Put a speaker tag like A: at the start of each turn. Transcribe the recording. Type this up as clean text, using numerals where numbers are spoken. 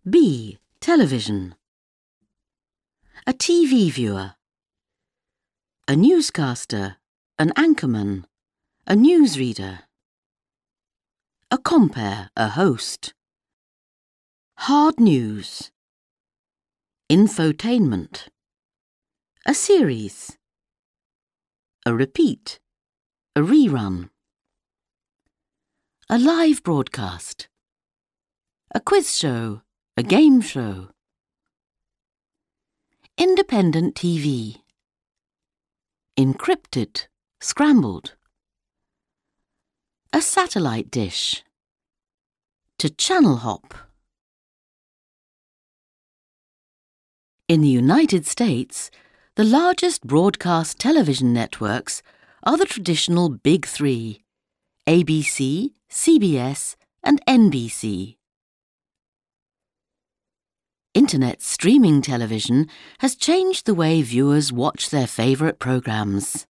A: B. Television. A TV viewer. A newscaster, an anchorman, a newsreader. A compere, a host. Hard news. Infotainment. A series. A repeat. A rerun. A live broadcast. A quiz show. A game show. Independent TV. Encrypted, scrambled. A satellite dish. To channel hop. In the United States, the largest broadcast television networks are the traditional Big Three: ABC, CBS, and NBC. Internet streaming television has changed the way viewers watch their favourite programmes.